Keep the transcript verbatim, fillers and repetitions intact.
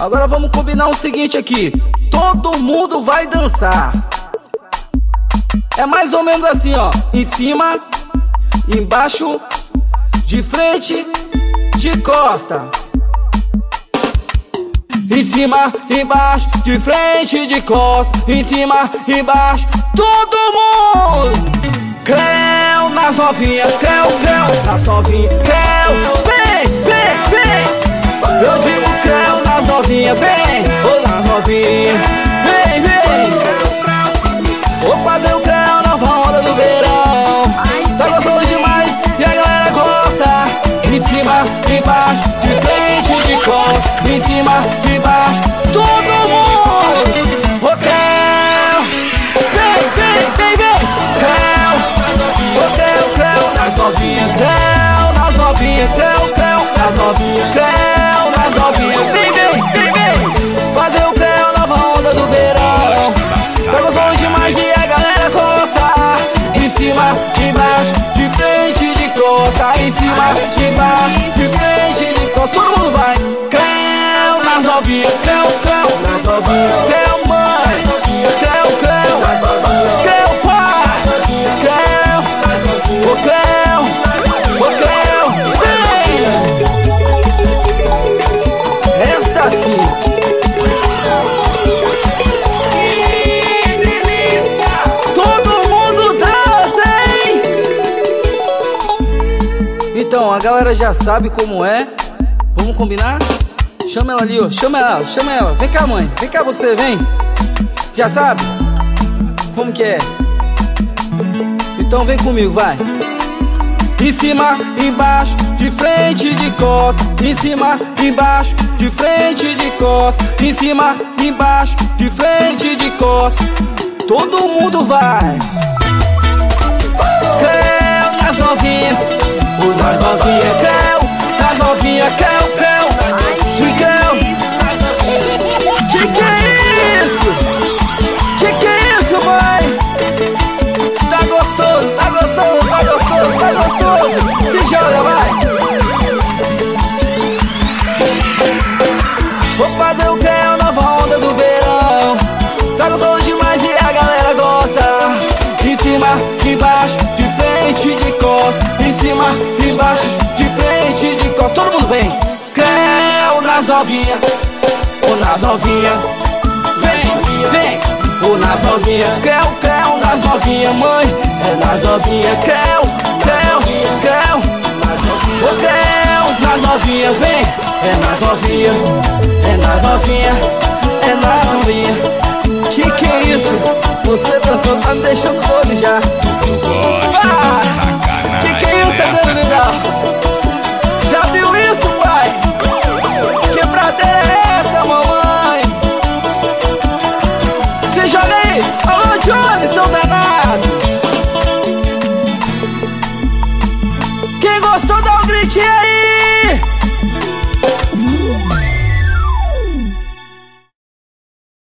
Agora vamos combinar o seguinte aqui. Todo mundo vai dançar. É mais ou menos assim, ó. Em cima, embaixo, de frente, de costa. Em cima, embaixo, de frente, de costa. Em cima, embaixo, todo mundo. Creu nas novinhas, creu, creu nas novinhas, creu. Vem, vem, vem. Eu digo creu nas novinhas, vem. Ô nas novinhas, vem, vem. Vou fazer o creu na onda do verão. Tá gostoso demais e a galera gosta. Em cima, embaixo, de frente, de costa. Em cima, embaixo, todo mundo. Ô creu, vem, vem, vem, vem. Creu, ô creu, creu nas novinhas, creu nas novinhas, creu, creu nas novinhas, creu nas novinhas. Vem, vem, vem, vem. Fazer o creu nova onda do verão. Tá gostoso demais e a galera gosta. Em cima, embaixo, de frente, de costa. Em cima, embaixo, de frente, de costa. Todo mundo vai. Creu nas novinhas, creu, creu nas novinhas, creu mãe, creu, creu, creu pai, creu, ô creu, ô creu, vem. Essa sim. Então, a galera já sabe como é. Vamos combinar? Chama ela ali, ó. Chama ela, chama ela. Vem cá, mãe. Vem cá você, vem. Já sabe? Como que é? Então vem comigo, vai. Em cima, embaixo, de frente, de costa. Em cima, embaixo, de frente, de costa. Em cima, embaixo, de frente, de costa. Todo mundo vai. Creu nas novinhas. O nas novinha, creu, nas novinha, creu, creu, e creu. Que que é isso? Que que é isso, mãe? Tá gostoso, tá gostoso, tá gostoso, tá gostoso. Se joga, vai. Vou fazer o creu nova onda do verão. Tá gostoso demais e a galera gosta. Em cima, embaixo, de frente, de costa. Em cima, embaixo, de frente, de costa. Todo mundo vem. Creu nas novinhas, ou nas novinhas. Vem, vem, ou nas novinhas. Creu, creu nas novinhas, mãe. É nas novinhas, creu, creu, creu. Ô creu nas novinhas, vem. É nas novinhas, é nas novinhas, é nas novinhas. Que que é isso? Você dançando, tá me deixando doido já. Ah, que que é isso, Adriano? Já viu isso, pai? Que prateia é essa, mamãe? Se joga aí. Alô, Johnny, seu danado. Quem gostou, dá um gritinho aí.